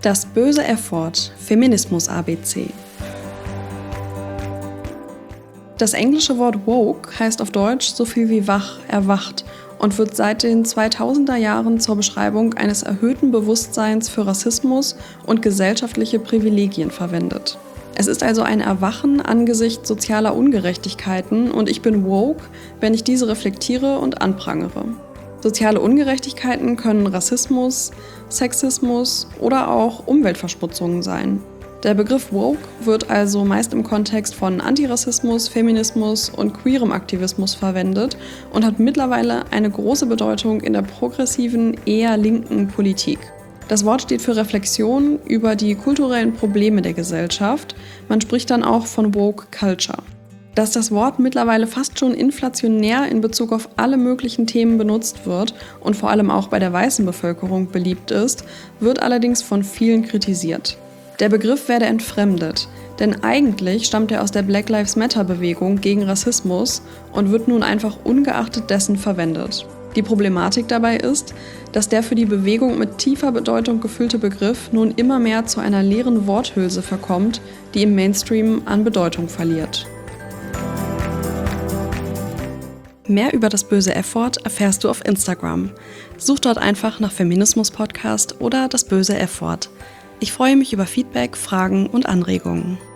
Das böse F-Wort, Feminismus ABC. Das englische Wort woke heißt auf Deutsch so viel wie wach, erwacht und wird seit den 2000er Jahren zur Beschreibung eines erhöhten Bewusstseins für Rassismus und gesellschaftliche Privilegien verwendet. Es ist also ein Erwachen angesichts sozialer Ungerechtigkeiten und ich bin woke, wenn ich diese reflektiere und anprangere. Soziale Ungerechtigkeiten können Rassismus, Sexismus oder auch Umweltverschmutzungen sein. Der Begriff woke wird also meist im Kontext von Antirassismus, Feminismus und queerem Aktivismus verwendet und hat mittlerweile eine große Bedeutung in der progressiven, eher linken Politik. Das Wort steht für Reflexion über die kulturellen Probleme der Gesellschaft. Man spricht dann auch von woke culture. Dass das Wort mittlerweile fast schon inflationär in Bezug auf alle möglichen Themen benutzt wird und vor allem auch bei der weißen Bevölkerung beliebt ist, wird allerdings von vielen kritisiert. Der Begriff werde entfremdet, denn eigentlich stammt er aus der Black Lives Matter-Bewegung gegen Rassismus und wird nun einfach ungeachtet dessen verwendet. Die Problematik dabei ist, dass der für die Bewegung mit tiefer Bedeutung gefüllte Begriff nun immer mehr zu einer leeren Worthülse verkommt, die im Mainstream an Bedeutung verliert. Mehr über das böse F-Wort erfährst du auf Instagram. Such dort einfach nach Feminismus-Podcast oder das böse F-Wort. Ich freue mich über Feedback, Fragen und Anregungen.